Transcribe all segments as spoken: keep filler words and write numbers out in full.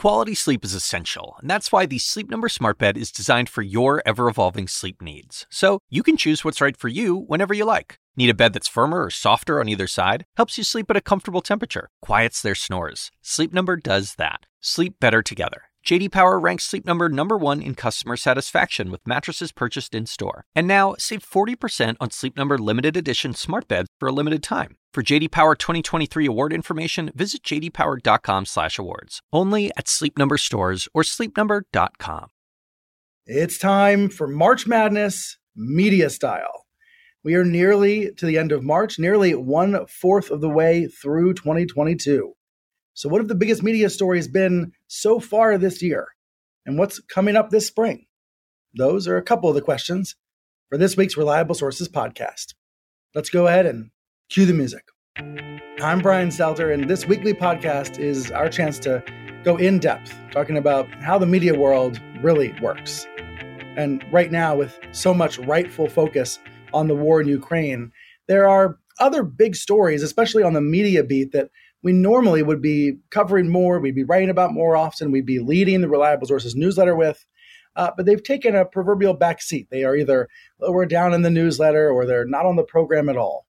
Quality sleep is essential, and that's why the Sleep Number Smart Bed is designed for your ever-evolving sleep needs. So you can choose what's right for you whenever you like. Need a bed that's firmer or softer on either side? Helps you sleep at a comfortable temperature. Quiets their snores. Sleep Number does that. Sleep better together. J D Power ranks Sleep Number number one in customer satisfaction with mattresses purchased in-store. And now, save forty percent on Sleep Number limited edition smart beds for a limited time. For J D Power twenty twenty-three award information, visit j d power dot com slash awards. Only at Sleep Number stores or sleep number dot com. It's time for March Madness Media Style. We are nearly to the end of March, nearly one-fourth of the way through twenty twenty-two. So what have the biggest media stories been so far this year? And what's coming up this spring? Those are a couple of the questions for this week's Reliable Sources podcast. Let's go ahead and cue the music. I'm Brian Stelter, and this weekly podcast is our chance to go in depth, talking about how the media world really works. And right now, with so much rightful focus on the war in Ukraine, there are other big stories, especially on the media beat, that we normally would be covering more, we'd be writing about more often, we'd be leading the Reliable Sources newsletter with, uh, but they've taken a proverbial back seat. They are either lower down in the newsletter or they're not on the program at all.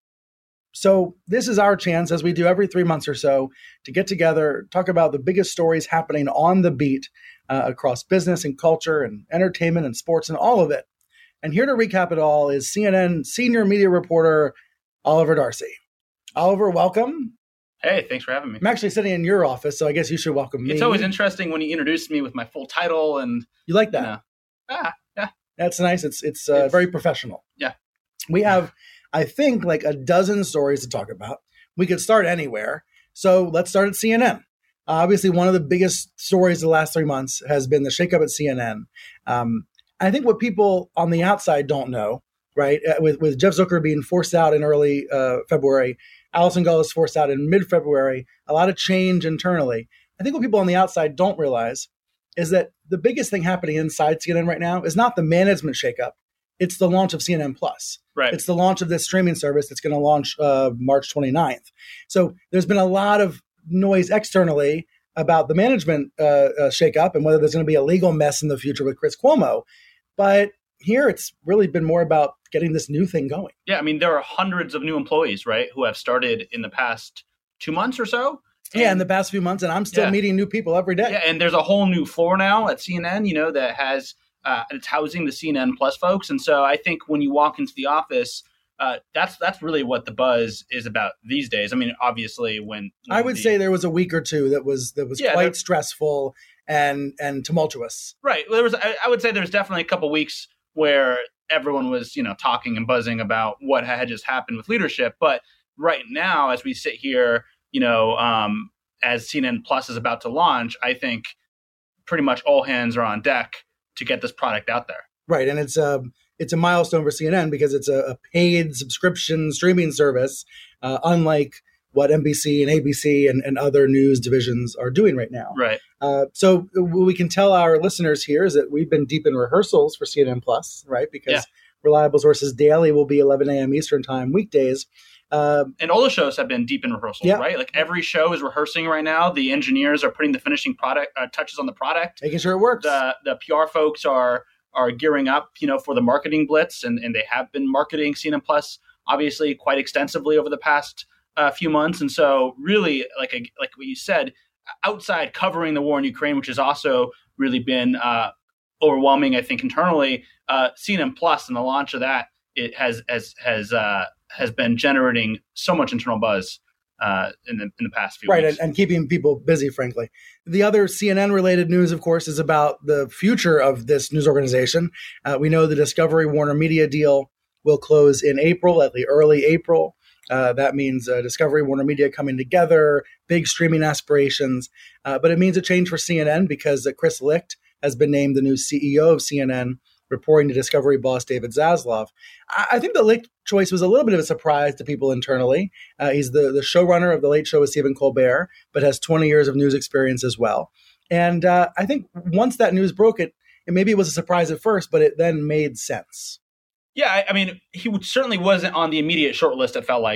So this is our chance, as we do every three months or so, to get together, talk about the biggest stories happening on the beat uh, across business and culture and entertainment and sports and all of it. And here to recap it all is C N N senior media reporter Oliver Darcy. Oliver, welcome. Hey, thanks for having me. I'm actually sitting in your office, so I guess you should welcome me. It's always interesting when you introduce me with my full title, and you like that. You know, ah, yeah, that's nice. It's it's, uh, it's very professional. Yeah, we have, I think, like a dozen stories to talk about. We could start anywhere, so let's start at C N N. Uh, obviously, one of the biggest stories of the last three months has been the shakeup at C N N. Um, I think what people on the outside don't know, right, uh, with with Jeff Zucker being forced out in early uh, February. Allison Gull is forced out in mid-February, a lot of change internally. I think what people on the outside don't realize is that the biggest thing happening inside C N N right now is not the management shakeup. It's the launch of C N N Plus. Right. It's the launch of this streaming service that's going to launch uh, March twenty-ninth. So there's been a lot of noise externally about the management uh, uh, shakeup and whether there's going to be a legal mess in the future with Chris Cuomo. But here, it's really been more about getting this new thing going. Yeah, I mean, there are hundreds of new employees, right, who have started in the past two months or so. And, yeah, in the past few months, and I'm still yeah. meeting new people every day. Yeah, and there's a whole new floor now at C N N, you know, that has uh, it's housing the C N N Plus folks. And so I think when you walk into the office, uh, that's that's really what the buzz is about these days. I mean, obviously, when, when I would the, say there was a week or two that was that was yeah, quite there, stressful and and tumultuous. Right. Well, there was. I, I would say there's definitely a couple weeks where everyone was, you know, talking and buzzing about what had just happened with leadership. But right now, as we sit here, you know, um, as C N N Plus is about to launch, I think pretty much all hands are on deck to get this product out there. Right. And it's a, it's a milestone for C N N because it's a, a paid subscription streaming service, uh, unlike what N B C and A B C and, and other news divisions are doing right now. Right. Uh, so what we can tell our listeners here is that we've been deep in rehearsals for C N N Plus, right? Because yeah. Reliable Sources Daily will be eleven a.m. Eastern time weekdays. Uh, and all the shows have been deep in rehearsals, yeah. right? Like every show is rehearsing right now. The engineers are putting the finishing product uh, touches on the product. Making sure it works. The, the P R folks are are gearing up, you know, for the marketing blitz, and, and they have been marketing C N N Plus, obviously, quite extensively over the past a uh, few months. And so really, like a, like what you said, outside covering the war in Ukraine, which has also really been uh, overwhelming, I think, internally, uh, C N N Plus and the launch of that, it has has has uh, has been generating so much internal buzz uh, in the in the past few right, weeks. Right, and, and keeping people busy, frankly. The other C N N-related news, of course, is about the future of this news organization. Uh, we know the Discovery Warner Media deal will close in April, at the early April. Uh, that means uh, Discovery, Warner Media coming together, big streaming aspirations. Uh, but it means a change for C N N because uh, Chris Licht has been named the new C E O of C N N, reporting to Discovery boss David Zaslav. I, I think the Licht choice was a little bit of a surprise to people internally. Uh, he's the, the showrunner of The Late Show with Stephen Colbert, but has twenty years of news experience as well. And uh, I think once that news broke, it, it maybe it was a surprise at first, but it then made sense. Yeah, I, I mean, he would, certainly wasn't on the immediate short list, it felt like,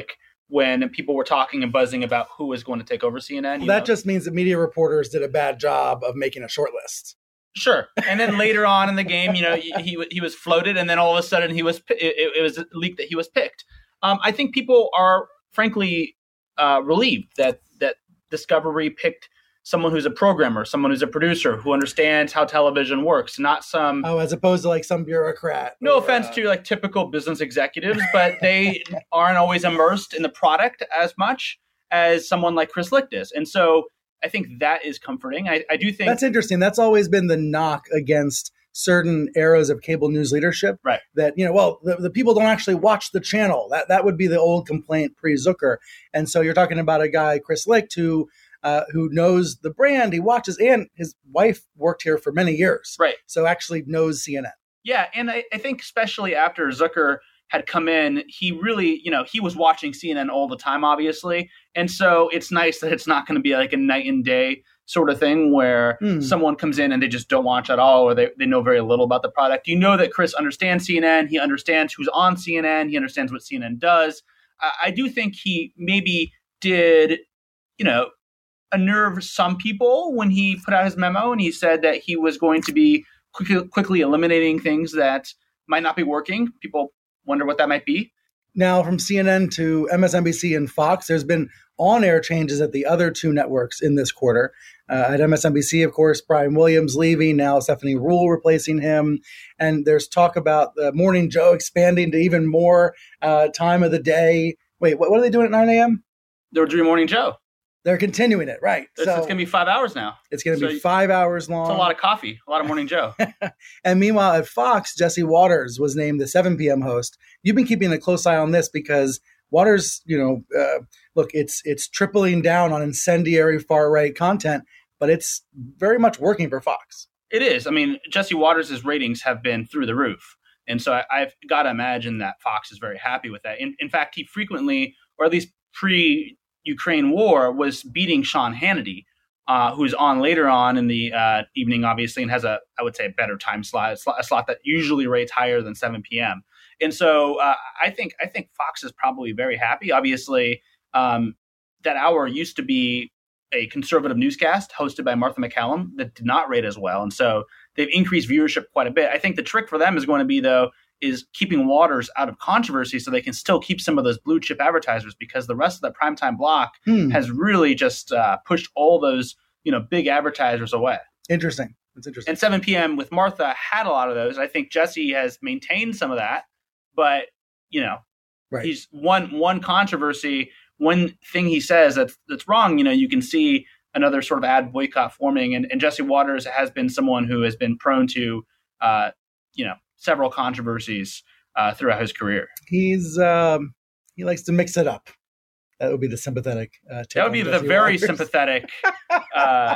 when people were talking and buzzing about who was going to take over C N N. Well, that know? just means that media reporters did a bad job of making a short list. Sure. And then later on in the game, you know, he he was floated, and then all of a sudden he was it, it was leaked that he was picked. Um, I think people are frankly uh, relieved that that Discovery picked someone who's a programmer, someone who's a producer, who understands how television works, not some oh, as opposed to like some bureaucrat. No or, offense uh, to like typical business executives, but they aren't always immersed in the product as much as someone like Chris Licht is, and so. I think that is comforting. I, I do think that's interesting. That's always been the knock against certain eras of cable news leadership. Right. That, you know, well, the, the people don't actually watch the channel. That that would be the old complaint pre-Zucker. And so you're talking about a guy, Chris Licht, who uh, who knows the brand, he watches, and his wife worked here for many years. Right. So actually knows C N N. Yeah, and I, I think especially after Zucker had come in, he really, you know, he was watching C N N all the time, obviously. And so it's nice that it's not going to be like a night and day sort of thing where mm. someone comes in and they just don't watch at all, or they, they know very little about the product. You know that Chris understands C N N. He understands who's on C N N. He understands what C N N does. Uh, I do think he maybe did, you know, unnerve some people when he put out his memo and he said that he was going to be quickly, quickly eliminating things that might not be working. People wonder what that might be. Now, from C N N to M S N B C and Fox, there's been on-air changes at the other two networks in this quarter. Uh, at M S N B C, of course, Brian Williams leaving, now Stephanie Ruhle replacing him. And there's talk about the Morning Joe expanding to even more uh, time of the day. Wait, what, what are they doing at nine a.m.? They're doing Morning Joe. They're continuing it, right. It's, so it's going to be five hours now. It's going to so be five hours long. It's a lot of coffee, a lot of Morning Joe. And meanwhile, at Fox, Jesse Waters was named the seven p.m. host. You've been keeping a close eye on this because Waters, you know, uh, look, it's it's tripling down on incendiary far-right content, but it's very much working for Fox. It is. I mean, Jesse Waters' ratings have been through the roof. And so I, I've got to imagine that Fox is very happy with that. In, in fact, he frequently, or at least pre-Ukraine war, was beating Sean Hannity, uh, who's on later on in the uh, evening, obviously, and has a, I would say, a better time slot, a slot, a slot that usually rates higher than seven p.m. And so uh, I think I think Fox is probably very happy. Obviously, um, that hour used to be a conservative newscast hosted by Martha McCallum that did not rate as well. And so they've increased viewership quite a bit. I think the trick for them is going to be, though, is keeping Waters out of controversy so they can still keep some of those blue chip advertisers, because the rest of the primetime block hmm. has really just uh, pushed all those, you know, big advertisers away. Interesting. That's interesting. And seven p.m. with Martha had a lot of those. I think Jesse has maintained some of that, but, you know, right. he's one, one controversy, one thing he says that's, that's wrong, you know, you can see another sort of ad boycott forming. And, and Jesse Waters has been someone who has been prone to, uh, you know, several controversies uh, throughout his career. He's um, he likes to mix it up. That would be the sympathetic. Uh, that would be the very Waters. sympathetic. Uh,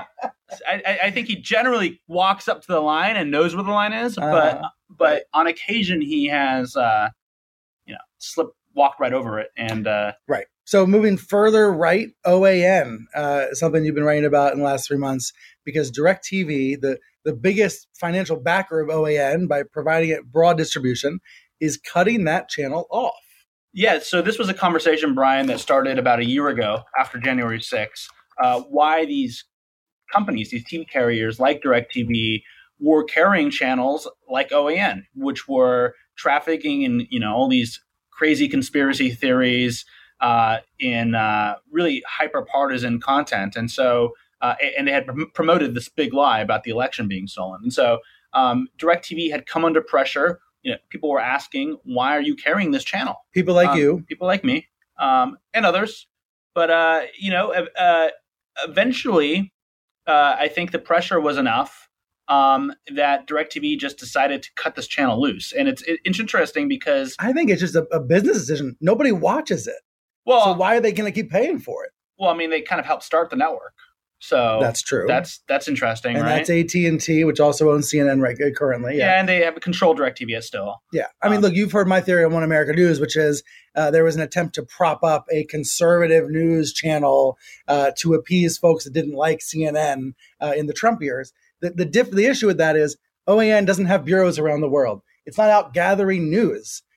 I, I think he generally walks up to the line and knows where the line is, but uh, but right. on occasion he has, uh, you know, slipped, walked right over it. And uh, right. So moving further right, O A N, uh, something you've been writing about in the last three months, because DirecTV, the the biggest financial backer of O A N by providing it broad distribution, is cutting that channel off. Yeah, so this was a conversation, Brian, that started about a year ago after January sixth, uh, why these companies, these T V carriers like DirecTV, were carrying channels like O A N, which were trafficking in, you know, all these crazy conspiracy theories uh, in uh, really hyper-partisan content. And so Uh, and they had pr- promoted this big lie about the election being stolen. And so um, DirecTV had come under pressure. You know, people were asking, why are you carrying this channel? People like um, you. People like me um, and others. But, uh, you know, uh, eventually, uh, I think the pressure was enough um, that DirecTV just decided to cut this channel loose. And it's, it, it's interesting because... I think it's just a, a business decision. Nobody watches it. Well, so why are they going to keep paying for it? Well, I mean, they kind of helped start the network. So that's true. That's that's interesting, and right? that's A T and T, which also owns C N N right currently. Yeah, yeah and they have control DirecTV still. Yeah, I mean, um, look, you've heard my theory on One America News, which is uh, there was an attempt to prop up a conservative news channel uh, to appease folks that didn't like C N N uh, in the Trump years. The the, diff- the issue with that is O A N doesn't have bureaus around the world. It's not out gathering news.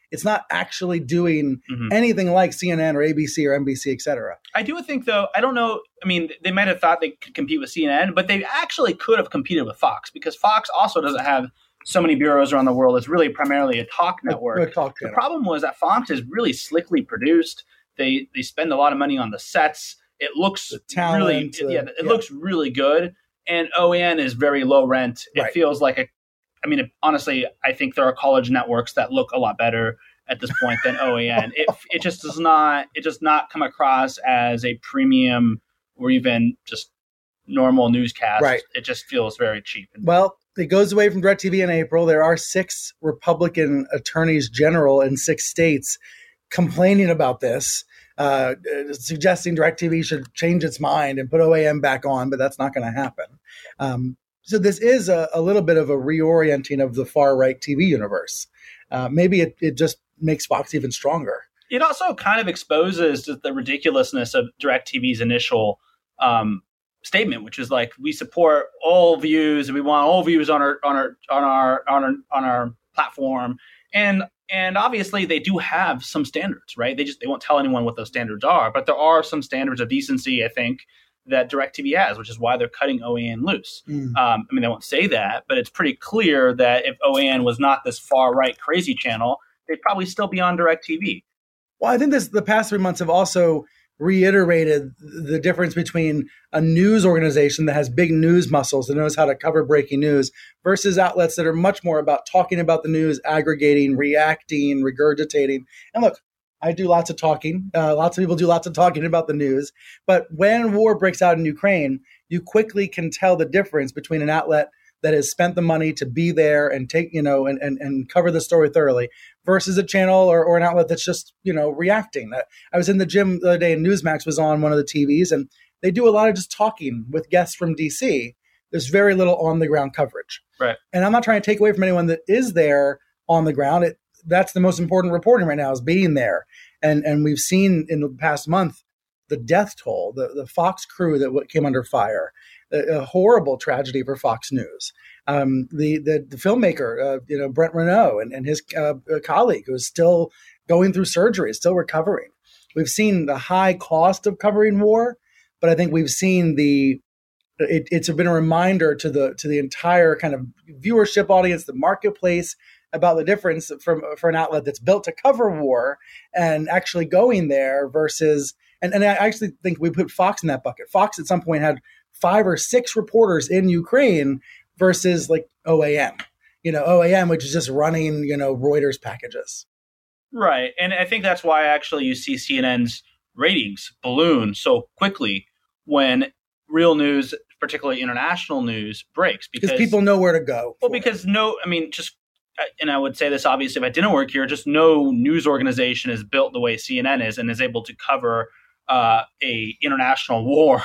It's not actually doing Mhm. anything like C N N or A B C or N B C, et cetera. I do think, though, I don't know. I mean, they might have thought they could compete with C N N, but they actually could have competed with Fox because Fox also doesn't have so many bureaus around the world. It's really primarily a talk network. A, a talk the channel. problem was that Fox is really slickly produced. They they spend a lot of money on the sets. It looks The talent, really, uh, yeah, it yeah. looks really good. And O A N is very low rent. It Right. feels like a, I mean, it, honestly, I think there are college networks that look a lot better at this point than O A N. It it just does not, it does not come across as a premium or even just normal newscast. Right. It just feels very cheap. Well, it goes away from DirecTV in April. There are six Republican attorneys general in six states complaining about this, uh, suggesting DirecTV should change its mind and put O A M back on, but that's not going to happen. Um, so this is a, a little bit of a reorienting of the far-right T V universe. Uh, maybe it, it just makes Fox even stronger. It also kind of exposes the ridiculousness of DirecTV's initial um, statement, which is like, we support all views and we want all views on our on our on our on our on our platform. And and obviously they do have some standards, right? They just they won't tell anyone what those standards are, but there are some standards of decency, I think, that DirecTV has, which is why they're cutting O A N loose. Mm. Um, I mean, they won't say that, but it's pretty clear that if O A N was not this far right crazy channel, they'd probably still be on DirecTV. Well, I think this the past three months have also reiterated the difference between a news organization that has big news muscles, that knows how to cover breaking news, versus outlets that are much more about talking about the news, aggregating, reacting, regurgitating. And look, I do lots of talking. Uh, lots of people do lots of talking about the news. But when war breaks out in Ukraine, you quickly can tell the difference between an outlet that has spent the money to be there and take, you know, and and, and cover the story thoroughly versus a channel or, or an outlet that's just, you know, reacting. I, I was in the gym the other day and Newsmax was on one of the T Vs and they do a lot of just talking with guests from D C. There's very little on the ground coverage. Right. And I'm not trying to take away from anyone that is there on the ground. It, that's the most important reporting right now is being there. And and we've seen in the past month the death toll, the, the Fox crew that came under fire, a, a horrible tragedy for Fox News. Um, the, the the filmmaker, uh, you know, Brent Renaud and, and his uh, colleague who is still going through surgery, still recovering. We've seen the high cost of covering war, but I think we've seen the it, it's been a reminder to the to the entire kind of viewership audience, the marketplace, about the difference from for an outlet that's built to cover war and actually going there versus and, and I actually think we put Fox in that bucket. Fox at some point had five or six reporters in Ukraine versus like O A M, you know, O A M, which is just running, you know, Reuters packages. Right. And I think that's why actually you see C N N's ratings balloon so quickly when real news, particularly international news, breaks. Because people know where to go. Well, because it. no, I mean, just, and I would say this obviously if I didn't work here, just no news organization is built the way C N N is and is able to cover uh, a international war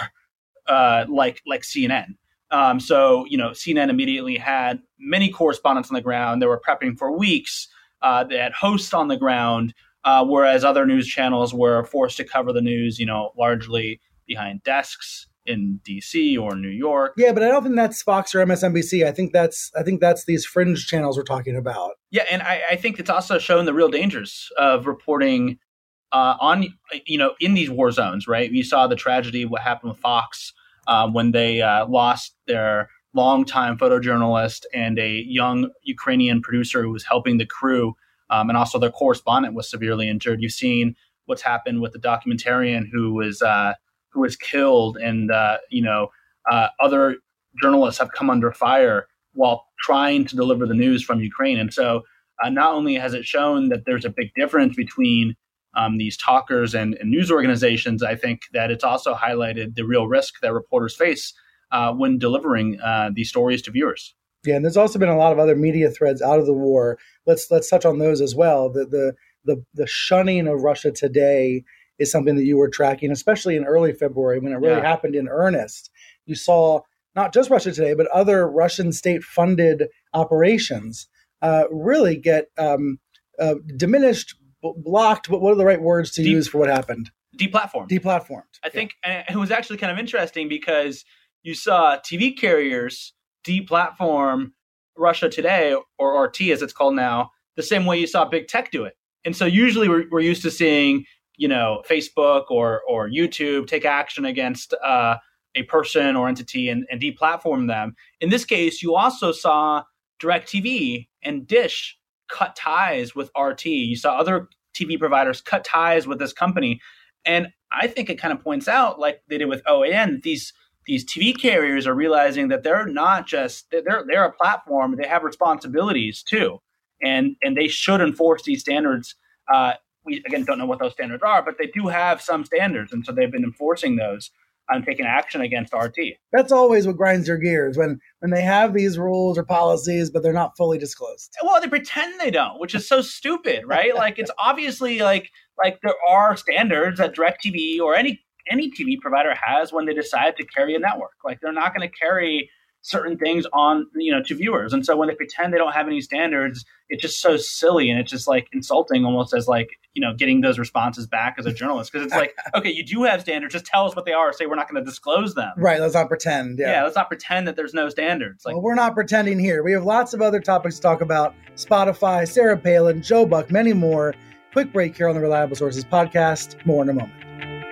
uh, like like C N N. Um, so, you know, C N N immediately had many correspondents on the ground. They were prepping for weeks. Uh, they had hosts on the ground, uh, whereas other news channels were forced to cover the news, you know, largely behind desks in D C or New York. Yeah, but I don't think that's Fox or M S N B C. I think that's I think that's these fringe channels we're talking about. Yeah, and I, I think it's also shown the real dangers of reporting uh, on, you know, in these war zones, right? You saw the tragedy, what happened with Fox uh, when they uh, lost their longtime photojournalist and a young Ukrainian producer who was helping the crew, um, and also their correspondent was severely injured. You've seen what's happened with the documentarian who was uh, who was killed, and uh, you know uh, other journalists have come under fire while trying to deliver the news from Ukraine. And so, uh, not only has it shown that there's a big difference between um, these talkers and, and news organizations, I think that it's also highlighted the real risk that reporters face Uh, when delivering uh, these stories to viewers. Yeah, and there's also been a lot of other media threads out of the war. Let's let's touch on those as well. The the the, the shunning of Russia Today is something that you were tracking, especially in early February when it really Yeah. happened in earnest. You saw not just Russia Today, but other Russian state-funded operations uh, really get um, uh, diminished, b- blocked. But what are the right words to Deep- use for what happened? Deplatformed. Deplatformed. I think and it was actually kind of interesting because you saw T V carriers deplatform Russia Today, or R T as it's called now, the same way you saw big tech do it. And so usually we're, we're used to seeing, you know, Facebook or or YouTube take action against uh, a person or entity and, and deplatform them. In this case, you also saw DirecTV and Dish cut ties with R T. You saw other T V providers cut ties with this company. And I think it kind of points out, like they did with O A N, these these T V carriers are realizing that they're not just, they're they're a platform, they have responsibilities too. And and they should enforce these standards. Uh, we, again, don't know what those standards are, but they do have some standards. And so they've been enforcing those and taking action against R T. That's always what grinds your gears, when when they have these rules or policies, but they're not fully disclosed. Well, they pretend they don't, which is so stupid, right? Like, it's obviously like like there are standards that DirecTV or any any T V provider has when they decide to carry a network. Like, they're not going to carry certain things on, you know, to viewers. And so when they pretend they don't have any standards, it's just so silly. And it's just like insulting, almost as like, you know, getting those responses back as a journalist. Because it's like, okay, you do have standards, just tell us what they are. Say we're not going to disclose them. Right. Let's not pretend. Yeah. yeah. Let's not pretend that there's no standards. Like, well, we're not pretending here. We have lots of other topics to talk about. Spotify, Sarah Palin, Joe Buck, many more. Quick break here on the Reliable Sources podcast. More in a moment.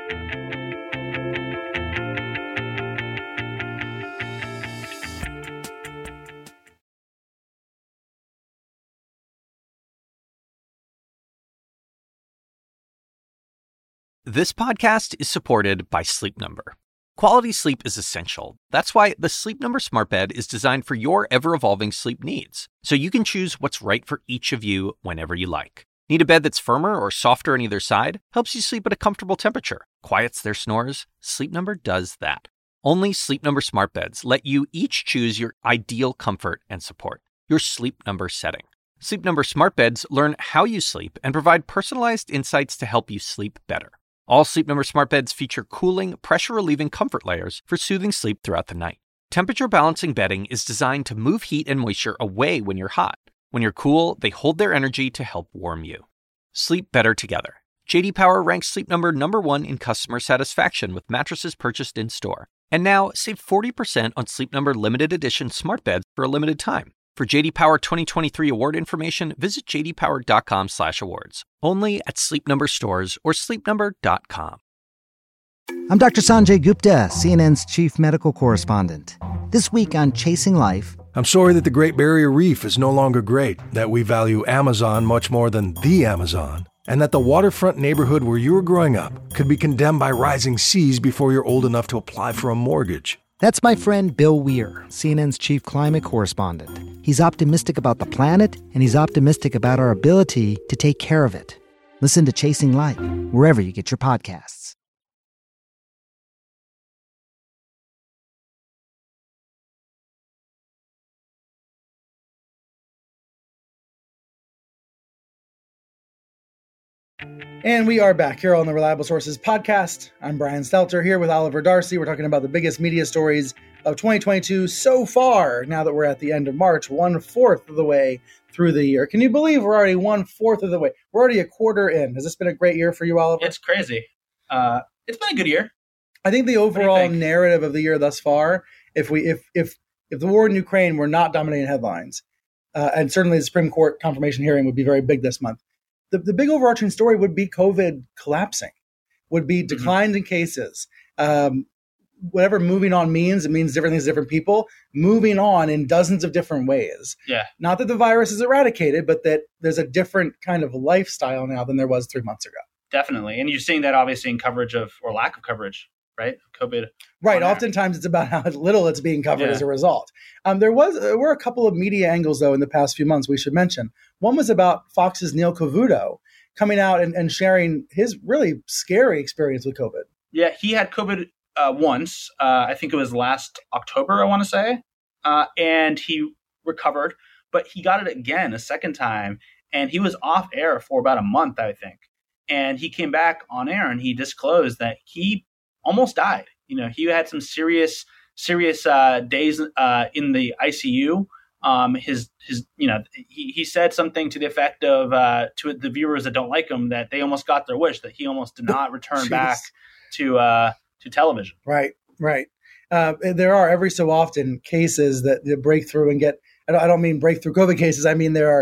This podcast is supported by Sleep Number. Quality sleep is essential. That's why the Sleep Number Smart Bed is designed for your ever-evolving sleep needs, so you can choose what's right for each of you whenever you like. Need a bed that's firmer or softer on either side? Helps you sleep at a comfortable temperature. Quiets their snores? Sleep Number does that. Only Sleep Number Smart Beds let you each choose your ideal comfort and support, your Sleep Number setting. Sleep Number Smart Beds learn how you sleep and provide personalized insights to help you sleep better. All Sleep Number Smart Beds feature cooling, pressure-relieving comfort layers for soothing sleep throughout the night. Temperature-balancing bedding is designed to move heat and moisture away when you're hot. When you're cool, they hold their energy to help warm you. Sleep better together. J D Power ranks Sleep Number number one in customer satisfaction with mattresses purchased in-store. And now, save forty percent on Sleep Number limited edition smart beds for a limited time. For J D Power twenty twenty-three award information, visit j d power dot com slash awards. Only at Sleep Number stores or sleep number dot com. I'm Doctor Sanjay Gupta, C N N's chief medical correspondent. This week on Chasing Life... I'm sorry that the Great Barrier Reef is no longer great, that we value Amazon much more than the Amazon, and that the waterfront neighborhood where you were growing up could be condemned by rising seas before you're old enough to apply for a mortgage. That's my friend Bill Weir, C N N's chief climate correspondent. He's optimistic about the planet, and he's optimistic about our ability to take care of it. Listen to Chasing Light, wherever you get your podcasts. And we are back here on the Reliable Sources podcast. I'm Brian Stelter here with Oliver Darcy. We're talking about the biggest media stories of twenty twenty-two so far, now that we're at the end of March, one-fourth of the way through the year. Can you believe we're already one-fourth of the way? We're already a quarter in. Has this been a great year for you, Oliver? It's crazy. Uh, it's been a good year. I think the overall think? narrative of the year thus far, if we if if if the war in Ukraine were not dominating headlines, uh, and certainly the Supreme Court confirmation hearing would be very big this month, The, the big overarching story would be COVID collapsing, would be declines mm-hmm. in cases. Um, whatever moving on means, it means different things to different people, moving on in dozens of different ways. Yeah. Not that the virus is eradicated, but that there's a different kind of lifestyle now than there was three months ago. Definitely. And you're seeing that obviously in coverage of, or lack of coverage, right? COVID. Right. Oftentimes it's about how little it's being covered yeah. as a result. Um, there was there were a couple of media angles, though, in the past few months we should mention. One was about Fox's Neil Cavuto coming out and, and sharing his really scary experience with COVID. Yeah, he had COVID uh, once. Uh, I think it was last October, I want to say. Uh, and he recovered, but he got it again a second time. And he was off air for about a month, I think. And he came back on air and he disclosed that he almost died. You know, he had some serious, serious uh, days uh, in the I C U. Um, his, his, you know, he, he said something to the effect of uh, to the viewers that don't like him that they almost got their wish, that he almost did not return back to uh, to television. Right, right. Uh, there are every so often cases that, that break through and get. I don't, I don't mean breakthrough COVID cases. I mean there are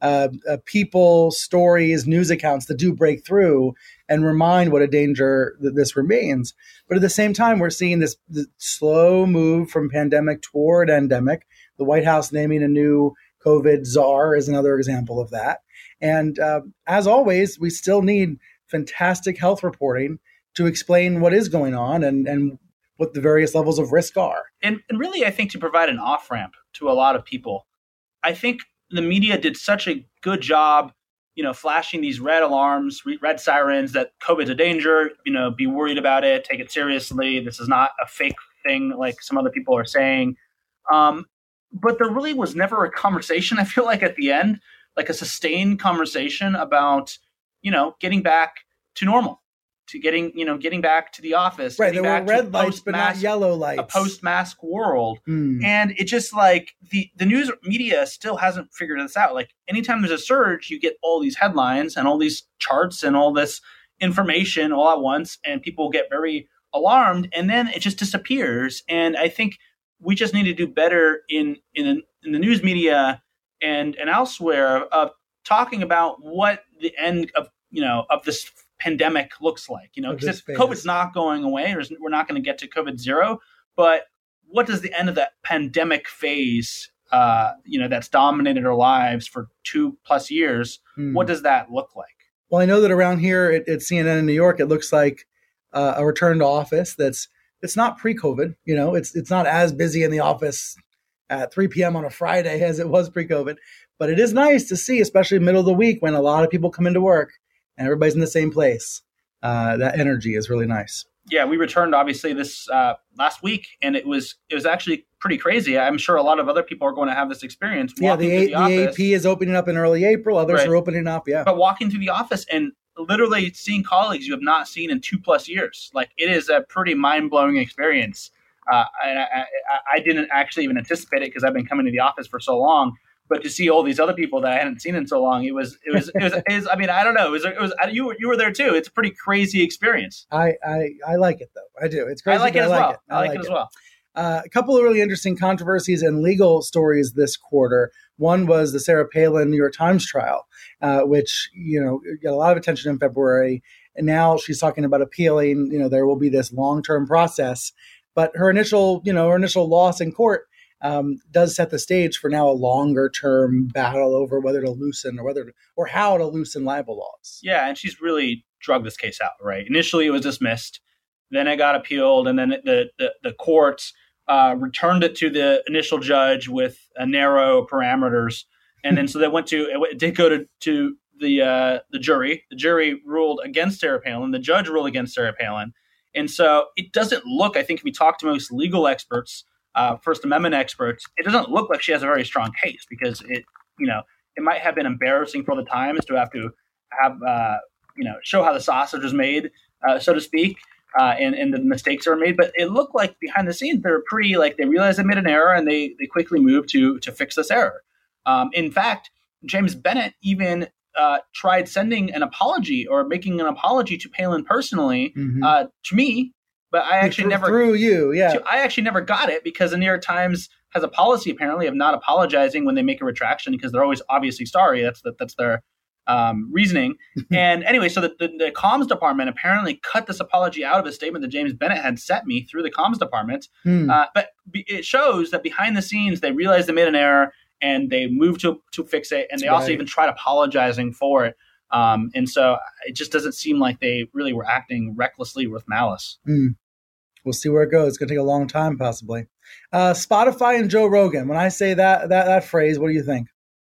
uh, uh, people, stories, news accounts that do break through and remind what a danger that this remains. But at the same time, we're seeing this, this slow move from pandemic toward endemic. The White House naming a new COVID czar is another example of that. And uh, as always, we still need fantastic health reporting to explain what is going on and, and what the various levels of risk are. And, and really, I think to provide an off-ramp to a lot of people, I think the media did such a good job, you know, flashing these red alarms, red sirens that COVID's a danger, you know, be worried about it, take it seriously. This is not a fake thing like some other people are saying. Um, but there really was never a conversation, I feel like, at the end, like a sustained conversation about, you know, getting back to normal, to getting, you know, getting back to the office. Right, there were red lights, post-mask, but not yellow lights. A post-mask world. Mm. And it just like the, the news media still hasn't figured this out. Like anytime there's a surge, you get all these headlines and all these charts and all this information all at once, and people get very alarmed, and then it just disappears. And I think we just need to do better in in, in the news media and and elsewhere of talking about what the end of you know of this pandemic looks like. You know, because COVID's not going away. We're not going to get to COVID zero, but what does the end of that pandemic phase, uh, you know, that's dominated our lives for two plus years? Hmm. What does that look like? Well, I know that around here at, at C N N in New York, it looks like uh, a return to office that's it's not pre-COVID. You know, it's it's not as busy in the office at three p.m. on a Friday as it was pre-COVID. But it is nice to see, especially middle of the week when a lot of people come into work and everybody's in the same place. Uh, that energy is really nice. Yeah, we returned obviously this uh, last week, and it was it was actually pretty crazy. I'm sure a lot of other people are going to have this experience. Yeah, the, a- the, the A P is opening up in early April. Others right. are opening up. Yeah, but walking through the office and literally seeing colleagues you have not seen in two plus years, like it is a pretty mind blowing experience. Uh, and I, I, I didn't actually even anticipate it because I've been coming to the office for so long. But to see all these other people that I hadn't seen in so long, it was, it was, it was, it was I mean, I don't know. It was, it was, you were, you were there too. It's a pretty crazy experience. I, I, I like it though. I do. It's crazy. I like it as I like well. It. I, I like, like it, it as well. Uh, a couple of really interesting controversies and legal stories this quarter. One was the Sarah Palin New York Times trial, uh, which, you know, got a lot of attention in February. And now she's talking about appealing. You know, there will be this long-term process. But her initial, you know, her initial loss in court Um, does set the stage for now a longer term battle over whether to loosen or whether to, or how to loosen libel laws. Yeah, and she's really drug this case out, right? Initially, it was dismissed, then it got appealed, and then the the, the courts uh, returned it to the initial judge with a narrow parameters, and then so they went to it did go to to the uh, the jury. The jury ruled against Sarah Palin. The judge ruled against Sarah Palin, and so it doesn't look. I think if we talk to most legal experts. Uh, First Amendment experts, it doesn't look like she has a very strong case because it, you know, it might have been embarrassing for the Times to have to have, uh, you know, show how the sausage was made, uh, so to speak, uh, and, and the mistakes are made. But it looked like behind the scenes, they were pretty, like they realized they made an error and they they quickly moved to to fix this error. Um, in fact, James Bennett even uh, tried sending an apology or making an apology to Palin personally, mm-hmm. uh, to me. But I actually never through you, yeah. I actually never got it because the New York Times has a policy apparently of not apologizing when they make a retraction because they're always obviously sorry. That's the, that's their um, reasoning. And anyway, so the, the, the comms department apparently cut this apology out of a statement that James Bennett had sent me through the comms department. Hmm. Uh, but it shows that behind the scenes they realized they made an error and they moved to to fix it, and they right. also even tried apologizing for it. Um, and so it just doesn't seem like they really were acting recklessly with malice. Hmm. We'll see where it goes. It's going to take a long time, possibly. Uh, Spotify and Joe Rogan. When I say that that that phrase, what do you think?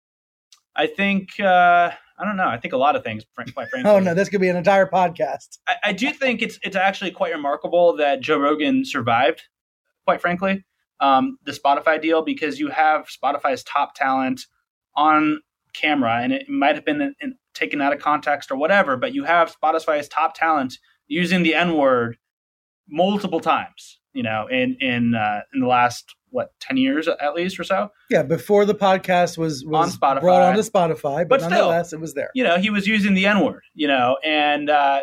I think, uh, I don't know. I think a lot of things, quite frankly. Oh, no, this could be an entire podcast. I, I do think it's it's actually quite remarkable that Joe Rogan survived, quite frankly, um, the Spotify deal, because you have Spotify's top talent on camera, and it might have been in, in, taken out of context or whatever, but you have Spotify's top talent using the N-word multiple times, you know, in in uh, in the last what ten years at least or so. Yeah, before the podcast was, was on Spotify. brought onto Spotify, but, but nonetheless, still, it was there. You know, he was using the N-word, you know, and uh,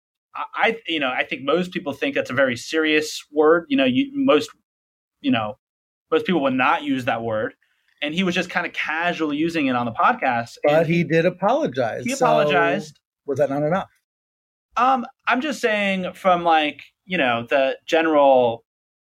I, you know, I think most people think that's a very serious word. You know, you most, you know, most people would not use that word, and he was just kind of casually using it on the podcast. But he, he did apologize. He apologized. So was that not enough? Um, I'm just saying from like, you know, the general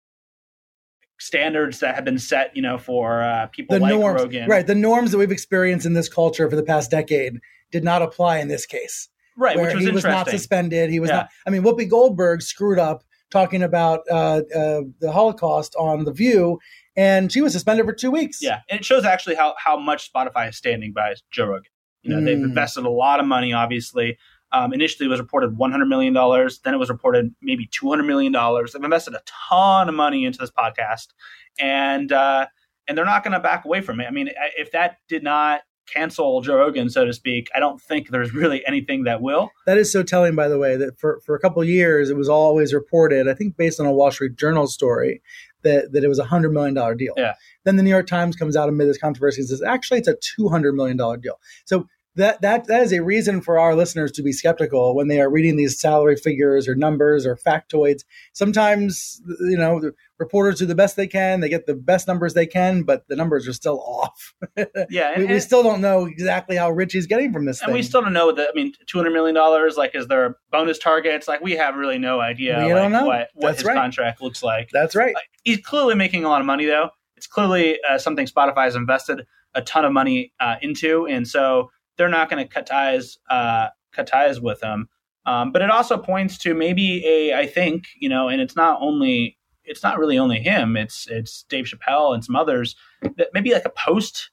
standards that have been set, you know, for uh, people the like norms, Rogan. Right. The norms that we've experienced in this culture for the past decade did not apply in this case. Right. Where which was he was not suspended. He was yeah. not. I mean, Whoopi Goldberg screwed up talking about uh, uh, the Holocaust on The View, and she was suspended for two weeks. Yeah. And it shows actually how, how much Spotify is standing by Joe Rogan. You know, mm. they've invested a lot of money, obviously. Um, initially, it was reported one hundred million dollars. Then it was reported maybe two hundred million dollars. They've invested a ton of money into this podcast, and uh, and they're not going to back away from it. I mean, if that did not cancel Joe Rogan, so to speak, I don't think there's really anything that will. That is so telling, by the way, that for, for a couple of years, it was always reported, I think based on a Wall Street Journal story, that, that it was a one hundred million dollars deal. Yeah. Then the New York Times comes out amid this controversy and says, actually, it's a two hundred million dollars deal. So That that that is a reason for our listeners to be skeptical when they are reading these salary figures or numbers or factoids. Sometimes, you know, the reporters do the best they can. They get the best numbers they can, but the numbers are still off. Yeah. And, we, we still don't know exactly how rich he's getting from this and thing. we still don't know that. I mean, two hundred million dollars, like, is there bonus targets? Like, we have really no idea we like, don't know. what, what That's his right. contract looks like. That's right. Like, he's clearly making a lot of money, though. It's clearly uh, something Spotify has invested a ton of money uh, into. And so they're not going to cut ties, uh, cut ties with him. Um, but it also points to maybe a, I think, you know, and it's not only, it's not really only him. It's, it's Dave Chappelle and some others that maybe like a post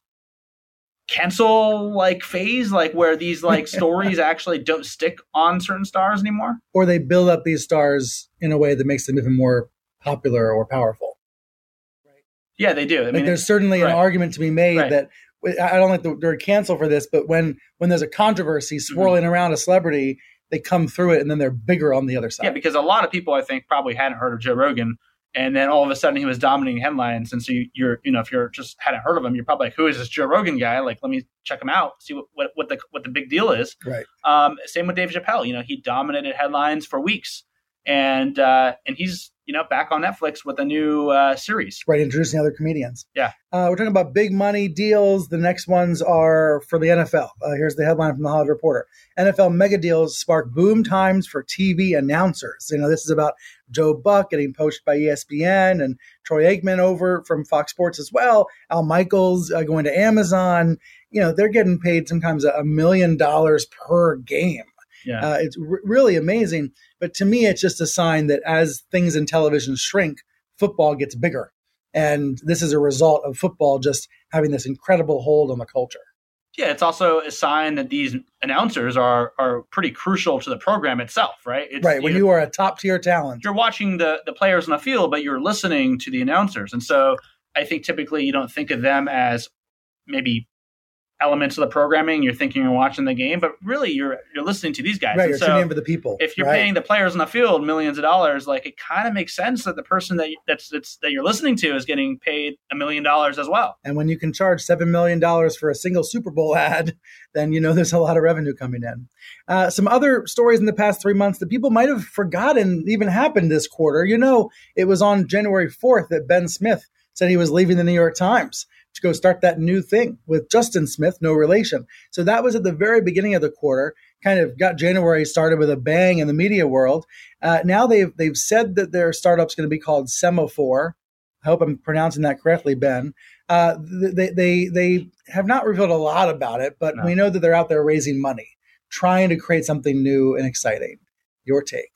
cancel like phase, like where these like stories actually don't stick on certain stars anymore. Or they build up these stars in a way that makes them even more popular or powerful. Right. Yeah, they do. I like mean, there's certainly right. an argument to be made right. that I don't like the word cancel for this, but when when there's a controversy swirling mm-hmm. around a celebrity, they come through it and then they're bigger on the other side. Yeah, because a lot of people, I think, probably hadn't heard of Joe Rogan, and then all of a sudden he was dominating headlines. And so you, you're, you know, if you're just hadn't heard of him, you're probably like, who is this Joe Rogan guy? Like, let me check him out, see what what, what the what the big deal is. Right. Um, same with Dave Chappelle. You know, he dominated headlines for weeks, and uh, and he's you know back on Netflix with a new uh, series. Right, introducing other comedians. Yeah. Uh, we're talking about big money deals. The next ones are for the N F L. Uh, here's the headline from the Hollywood Reporter. N F L mega deals spark boom times for T V announcers. You know, this is about Joe Buck getting poached by E S P N and Troy Aikman over from Fox Sports as well. Al Michaels uh, going to Amazon. You know, they're getting paid sometimes a million dollars per game. Yeah. Uh, it's r- really amazing. But to me, it's just a sign that as things in television shrink, football gets bigger. And this is a result of football just having this incredible hold on the culture. Yeah, it's also a sign that these announcers are are pretty crucial to the program itself, right? It's, right, when you, you are a top-tier talent. You're watching the, the players on the field, but you're listening to the announcers. And so I think typically you don't think of them as maybe elements of the programming. You're thinking you're watching the game, but really you're you're listening to these guys. Right, and you're so tuning in for the people. If you're right. paying the players on the field millions of dollars, like it kind of makes sense that the person that you, that's, that's that you're listening to is getting paid a million dollars as well. And when you can charge seven million dollars for a single Super Bowl ad, then you know there's a lot of revenue coming in. Uh, some other stories in the past three months that people might have forgotten even happened this quarter. You know, it was on January fourth that Ben Smith said he was leaving the New York Times to go start that new thing with Justin Smith, no relation. So that was at the very beginning of the quarter, kind of got January started with a bang in the media world. Uh, now they've they've said that their startup's going to be called Semaphore. I hope I'm pronouncing that correctly, Ben. Uh, they, they, they have not revealed a lot about it, but no. we know that they're out there raising money, trying to create something new and exciting. Your take?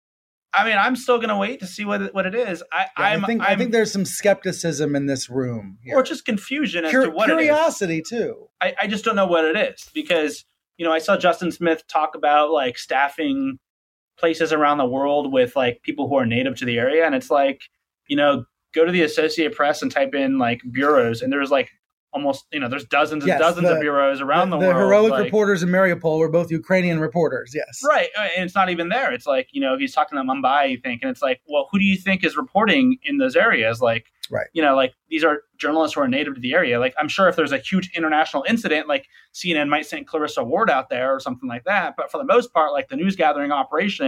I mean, I'm still going to wait to see what it, what it is. I, yeah, I'm, I think I'm, I think there's some skepticism in this room, here. Or just confusion as Cur- to what curiosity it is. too. I, I just don't know what it is because you know I saw Justin Smith talk about like staffing places around the world with like people who are native to the area, and it's like you know go to the Associated Press and type in like bureaus, and there's like almost you know there's dozens and yes, dozens the, of bureaus around the, the, the world. The heroic like, reporters in Mariupol were both Ukrainian reporters. Yes, right, and it's not even there. It's like you know he's talking to Mumbai, you think, and it's like, well, who do you think is reporting in those areas? Like, right, you know, like these are journalists who are native to the area. Like, I'm sure if there's a huge international incident, like C N N might send Clarissa Ward out there or something like that. But for the most part, like the news gathering operation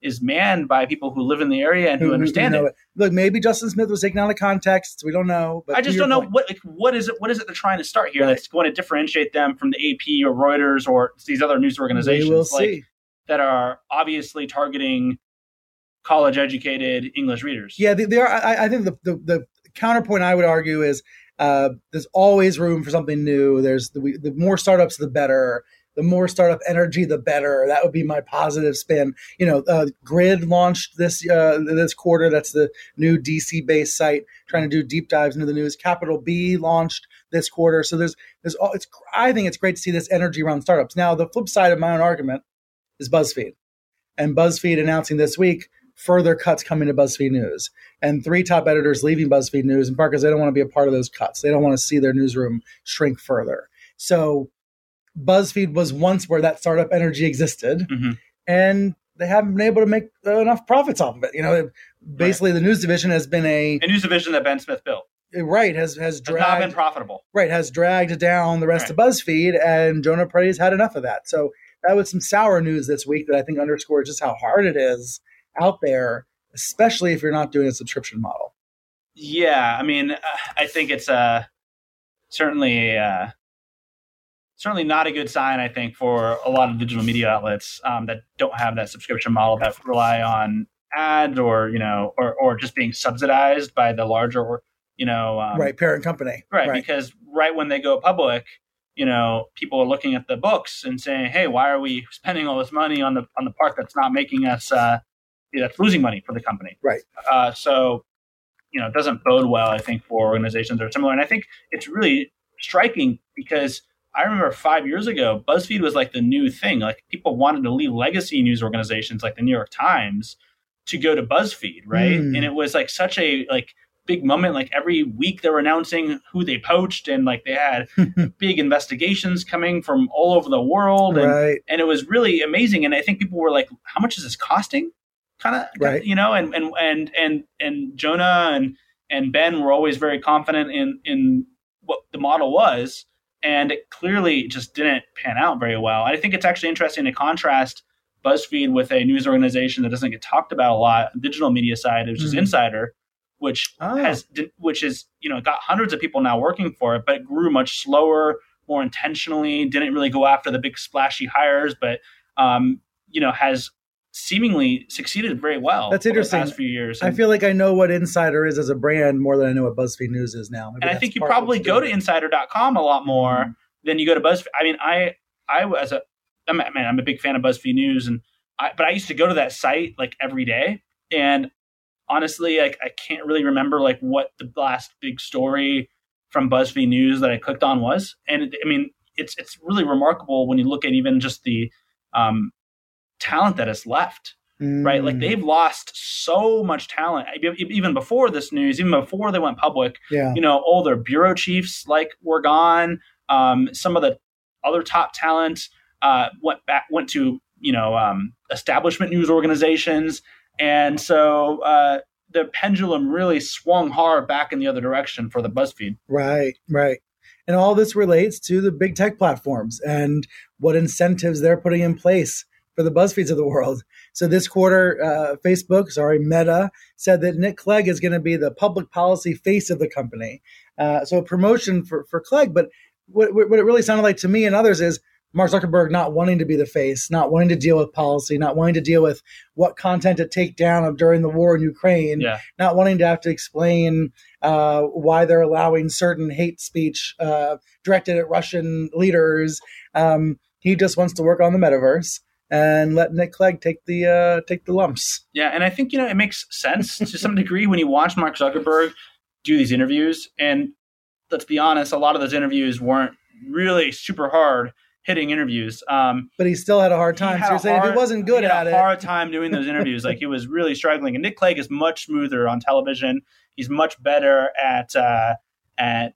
is manned by people who live in the area and who, who understand who it. it. Look, maybe Justin Smith was taken out of context. We don't know. But I just don't know point. what like, what is it. What is it they're trying to start here? Right. That's going to differentiate them from the A P or Reuters or these other news organizations, we will like see. that are obviously targeting college-educated English readers. Yeah, they, they are. I, I think the, the the counterpoint I would argue is uh, there's always room for something new. There's the, the more startups, the better. The more startup energy, the better. That would be my positive spin. You know, uh, Grid launched this uh, this quarter. That's the new D C-based site trying to do deep dives into the news. Capital B launched this quarter. So there's there's all. It's I think it's great to see this energy around startups. Now, the flip side of my own argument is BuzzFeed, and BuzzFeed announcing this week further cuts coming to BuzzFeed News, and three top editors leaving BuzzFeed News in part because they don't want to be a part of those cuts. They don't want to see their newsroom shrink further. So BuzzFeed was once where that startup energy existed, mm-hmm. and they haven't been able to make uh, enough profits off of it. You know, basically right. the news division has been a a news division that Ben Smith built. Right, has has dragged, has not been profitable. Right, has dragged down the rest right. of BuzzFeed, and Jonah Peretti's had enough of that. So that was some sour news this week that I think underscores just how hard it is out there, especially if you're not doing a subscription model. Yeah, I mean, uh, I think it's uh, certainly. Uh, Certainly not a good sign, I think, for a lot of digital media outlets um, that don't have that subscription model, that rely on ads or, you know, or, or just being subsidized by the larger, or, you know, um, right, parent company. Right, right, because right when they go public, you know, people are looking at the books and saying, "Hey, why are we spending all this money on the on the part that's not making us uh, that's losing money for the company?" Right. Uh, so, you know, it doesn't bode well, I think, for organizations that are similar. And I think it's really striking because I remember five years ago, BuzzFeed was like the new thing. Like people wanted to leave legacy news organizations like the New York Times to go to BuzzFeed, right? Mm. And it was like such a like big moment. Like every week they were announcing who they poached, and like they had big investigations coming from all over the world, and, right. and it was really amazing. And I think people were like, "How much is this costing?" Kind of, right? You know, and and and and and Jonah and and Ben were always very confident in in what the model was. And it clearly just didn't pan out very well. I think it's actually interesting to contrast BuzzFeed with a news organization that doesn't get talked about a lot, digital media side, which mm-hmm. is Insider, which oh. has, which is, you know, got hundreds of people now working for it, but it grew much slower, more intentionally, didn't really go after the big splashy hires, but, um, you know, has seemingly succeeded very well. That's interesting. Over the past few years. And I feel like I know what Insider is as a brand more than I know what BuzzFeed News is now. Maybe and I think you probably go to insider dot com a lot more mm-hmm. than you go to BuzzFeed. I mean, I, I as a, I'm, I mean, I'm a big fan of BuzzFeed News, and I, but I used to go to that site like every day. And honestly, like I can't really remember like what the last big story from BuzzFeed News that I clicked on was. And it, I mean, it's it's really remarkable when you look at even just the um, talent that has left, mm. right? Like they've lost so much talent, even before this news, even before they went public. Yeah. You know, all their bureau chiefs like were gone. Um, some of the other top talent uh, went back, went to you know um, establishment news organizations, and so uh, the pendulum really swung hard back in the other direction for the BuzzFeed. Right, right. And all this relates to the big tech platforms and what incentives they're putting in place for the BuzzFeeds of the world. So this quarter, uh, Facebook, sorry, Meta, said that Nick Clegg is going to be the public policy face of the company. Uh, so a promotion for, for Clegg. But what, what it really sounded like to me and others is Mark Zuckerberg not wanting to be the face, not wanting to deal with policy, not wanting to deal with what content to take down during the war in Ukraine, yeah. not wanting to have to explain uh, why they're allowing certain hate speech uh, directed at Russian leaders. Um, he just wants to work on the metaverse and let Nick Clegg take the uh, take the lumps. Yeah, and I think you know it makes sense to some degree when you watch Mark Zuckerberg do these interviews. And let's be honest, a lot of those interviews weren't really super hard hitting interviews. Um, but he still had a hard time. So you're saying hard, if he wasn't good he had at a it, hard time doing those interviews. Like he was really struggling. And Nick Clegg is much smoother on television. He's much better at uh, at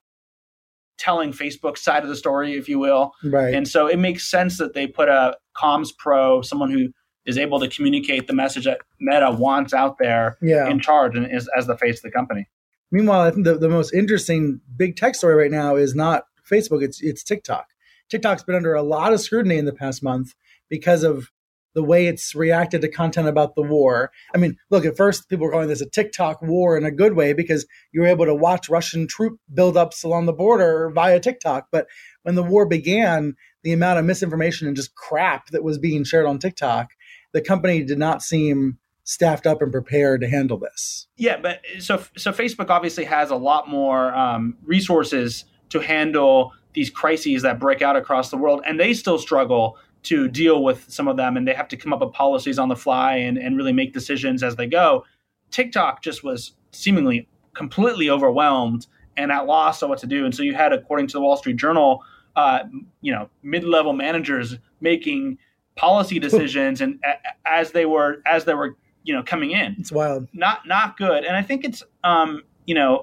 telling Facebook's side of the story, if you will. Right. And so it makes sense that they put a comms pro, someone who is able to communicate the message that Meta wants out there yeah. in charge and is as the face of the company. Meanwhile, I think the, the most interesting big tech story right now is not Facebook, it's it's TikTok. TikTok's been under a lot of scrutiny in the past month because of the way it's reacted to content about the war. I mean, look, at first people were calling this a TikTok war in a good way because you were able to watch Russian troop buildups along the border via TikTok. But when the war began, the amount of misinformation and just crap that was being shared on TikTok, the company did not seem staffed up and prepared to handle this. Yeah, but so so Facebook obviously has a lot more um, resources to handle these crises that break out across the world, and they still struggle to deal with some of them, and they have to come up with policies on the fly and, and really make decisions as they go. TikTok just was seemingly completely overwhelmed and at loss of what to do. And so you had, according to the Wall Street Journal, uh, you know, mid-level managers making policy decisions and uh, as they were as they were you know coming in. It's wild. Not not good. And I think it's um, you know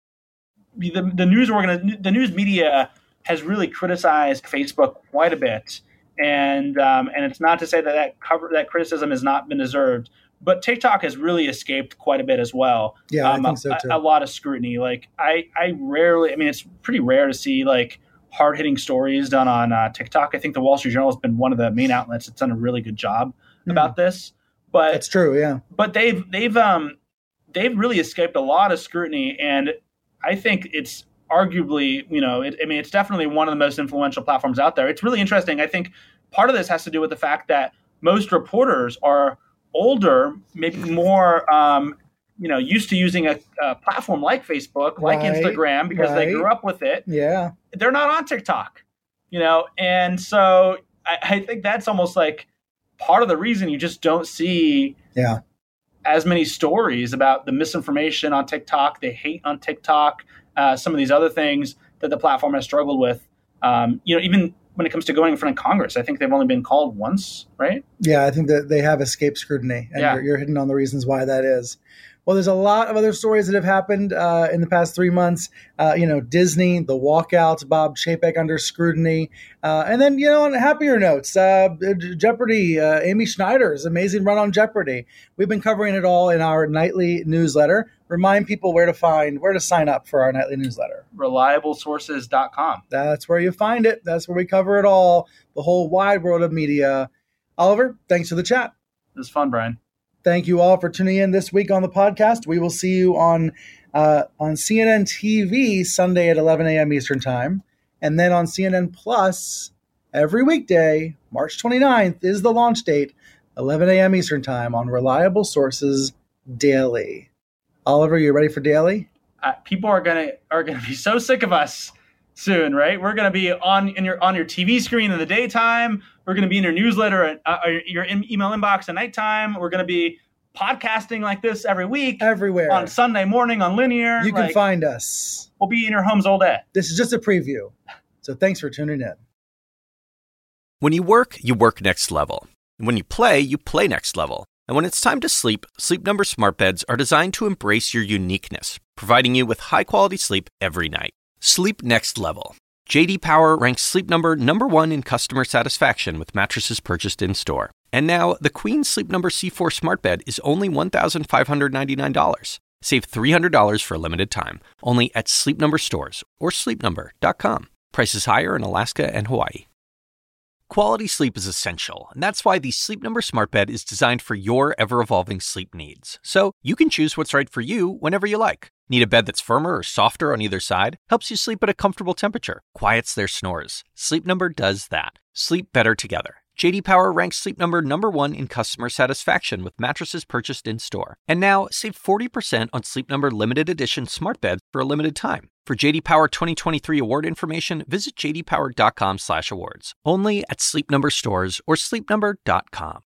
the the news organ the news media has really criticized Facebook quite a bit. And um, and it's not to say that that cover that criticism has not been deserved, but TikTok has really escaped quite a bit as well. Yeah, um, I think so too. A, a lot of scrutiny. Like I, I rarely. I mean, it's pretty rare to see like hard hitting stories done on uh, TikTok. I think the Wall Street Journal has been one of the main outlets that's done a really good job mm. about this. But that's true. Yeah. But they've they've um they've really escaped a lot of scrutiny, and I think it's arguably, you know, it, I mean, it's definitely one of the most influential platforms out there. It's really interesting. I think part of this has to do with the fact that most reporters are older, maybe more, um, you know, used to using a, a platform like Facebook, like right, Instagram, because right. they grew up with it. Yeah. They're not on TikTok, you know, and so I, I think that's almost like part of the reason you just don't see yeah. as many stories about the misinformation on TikTok, the hate on TikTok, Uh, some of these other things that the platform has struggled with. Um, you know, even when it comes to going in front of Congress, I think they've only been called once, right? Yeah, I think that they have escaped scrutiny, and yeah. you're, you're hitting on the reasons why that is. Well, there's a lot of other stories that have happened uh, in the past three months. Uh, you know, Disney, the walkouts, Bob Chapek under scrutiny. Uh, and then, you know, on happier notes, uh, Jeopardy, uh, Amy Schneider's amazing run on Jeopardy. We've been covering it all in our nightly newsletter. Remind people where to find, where to sign up for our nightly newsletter. reliable sources dot com. That's where you find it. That's where we cover it all, the whole wide world of media. Oliver, thanks for the chat. It was fun, Brian. Thank you all for tuning in this week on the podcast. We will see you on uh, on C N N T V Sunday at eleven a.m. Eastern Time. And then on C N N Plus every weekday, March twenty-ninth is the launch date, eleven a.m. Eastern Time on Reliable Sources Daily. Oliver, you ready for Daily? Uh, people are gonna are gonna be so sick of us soon, right? We're gonna be on in your on your T V screen in the daytime. We're gonna be in your newsletter at uh, your in, email inbox at nighttime. We're gonna be podcasting like this every week, everywhere on Sunday morning on Linear. You can like, find us. We'll be in your homes all day. This is just a preview. So thanks for tuning in. When you work, you work next level. And when you play, you play next level. And when it's time to sleep, Sleep Number smart beds are designed to embrace your uniqueness, providing you with high-quality sleep every night. Sleep next level. J D Power ranks Sleep Number number one in customer satisfaction with mattresses purchased in-store. And now, the Queen Sleep Number C four smart bed is only one thousand five hundred ninety-nine dollars. Save three hundred dollars for a limited time, only at Sleep Number stores or sleep number dot com. Prices higher in Alaska and Hawaii. Quality sleep is essential, and that's why the Sleep Number smart bed is designed for your ever-evolving sleep needs. So you can choose what's right for you whenever you like. Need a bed that's firmer or softer on either side? Helps you sleep at a comfortable temperature. Quiets their snores. Sleep Number does that. Sleep better together. J D Power ranks Sleep Number number one in customer satisfaction with mattresses purchased in-store. And now, save forty percent on Sleep Number limited edition smart beds for a limited time. For J D Power twenty twenty-three award information, visit j d power dot com slash awards. Only at Sleep Number stores or sleep number dot com.